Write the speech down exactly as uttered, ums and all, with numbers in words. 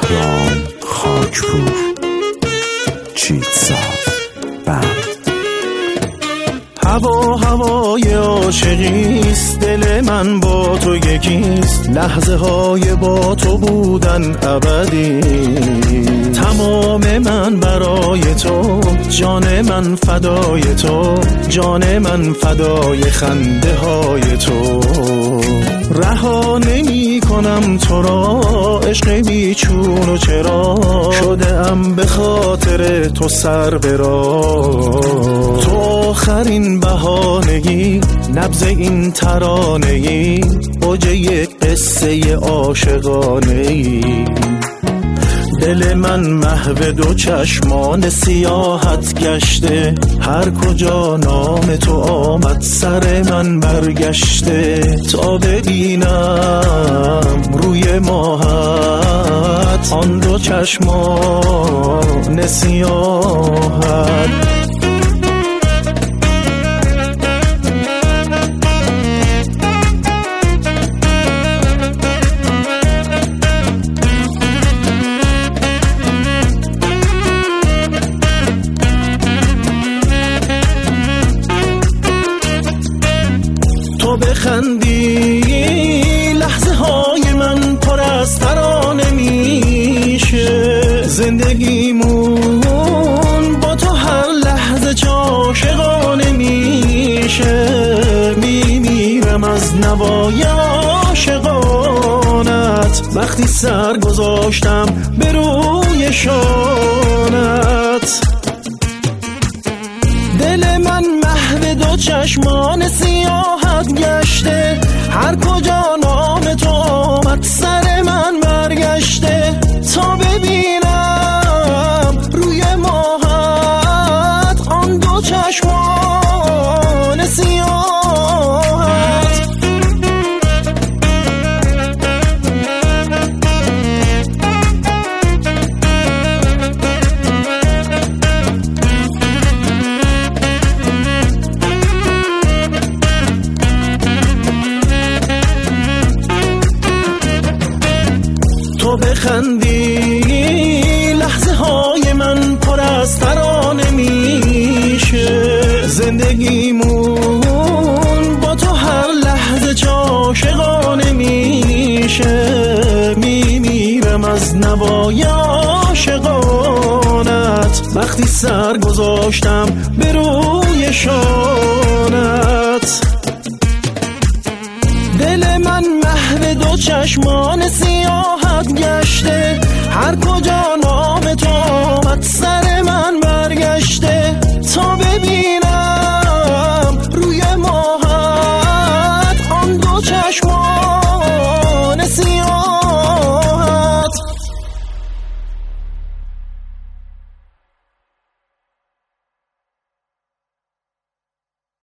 آرام خاکپور چیتساف بند. هوا هوای عاشقیست، دل من با تو یکیست، لحظه های با تو بودن ابدی. تمام من برای تو، جان من فدای تو، جان من فدای خنده های تو. رها نمی کنم تو را، عشق بی چون و چرا، شده ام به خاطر تو سر برا. تو آخرین بهانگی، نبض این ترانه‌ای، اوج یک قصه عاشقانه‌ای. دل من محو دو چشمان سیاحت گشته، هر کجا نام تو آمد سر من برگشته. تا ببینم روی ماهت، آن دو چشمان سیاحت. تو بخندی لحظه های من پر از ترانه میشه. زندگیمون با تو هر لحظه عاشقانه میشه. میمیرم از نوای عاشقانت، وقتی سر گذاشتم به روی شانت. دل من محو دو چشمان سیاحت گشته، هر کجا نام تو آمد سر من برگشته. تا ببینم روی ماهت، آن دو چشمان سیاحت. تو بخندی لحظه های من پر از ترانه میشه. زندگیمون با تو هر لحظه عاشقانه میشه. میمیرم از نوای عاشقانت، وقتی سر گذاشتم به روی شانت. دل من محو دو چشمان سیاحت گشته، هر کجا